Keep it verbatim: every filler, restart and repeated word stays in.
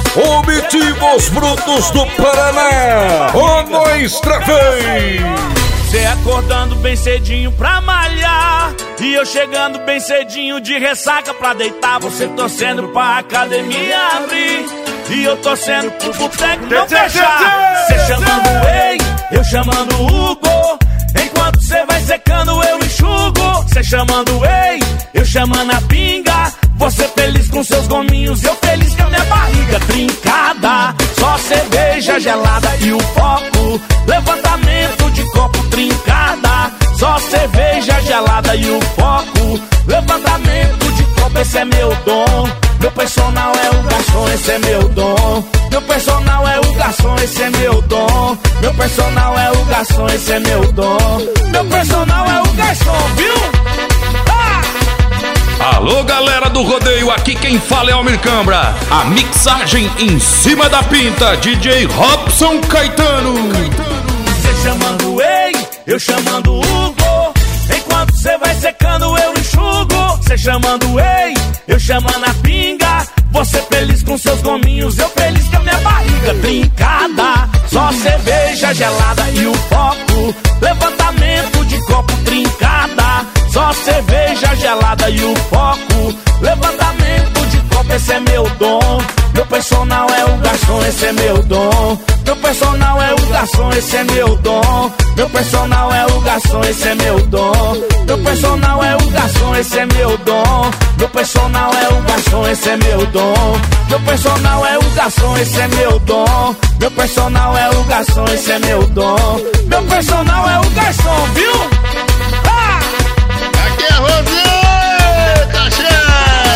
Objetivos Brutos do Paraná, o nós travei. Cê acordando bem cedinho pra malhar e eu chegando bem cedinho de ressaca pra deitar. Você torcendo pra academia abrir e eu torcendo pro boteco não fechar. Cê chamando ei, eu chamando Hugo. Enquanto cê vai secando eu enxugo. Cê chamando ei, eu chamando a pinga. Você feliz com seus gominhos, eu feliz com a minha barriga trincada. Só cerveja gelada e o foco, levantamento de copo trincada. Só cerveja gelada e o foco, levantamento de copo, esse é meu dom. Meu personal é o garçom, esse é meu dom. Meu personal é o garçom, esse é meu dom. Meu personal é o garçom, esse é meu dom. Meu personal é o garçom, viu? Ah! Alô, galera do rodeio, aqui quem fala é Almir Cambra. A mixagem em cima da pinta, D J Robson Caetano. Cê chamando ei, eu chamando Hugo. Enquanto cê vai secando eu enxugo. Cê chamando ei, eu chamando a pinga. Você feliz com seus gominhos, eu feliz com a minha barriga trincada. Só cerveja gelada e o foco, levantamento de copo trincada. Só cerveja gelada e o foco, levantamento de copo, esse é meu dom. Meu personal é o garçom, esse é meu dom. Meu personal é o garçom, esse é meu dom. Meu personal é o garçom, esse é meu dom. Meu personal é o garçom, esse é meu dom. Meu personal é o garçom, esse é meu dom. Meu personal é o garçom, esse é meu dom. Meu personal é o garçom, esse é meu dom. Meu personal é o garçom, viu? Ah! Aqui é Rosê, cachê!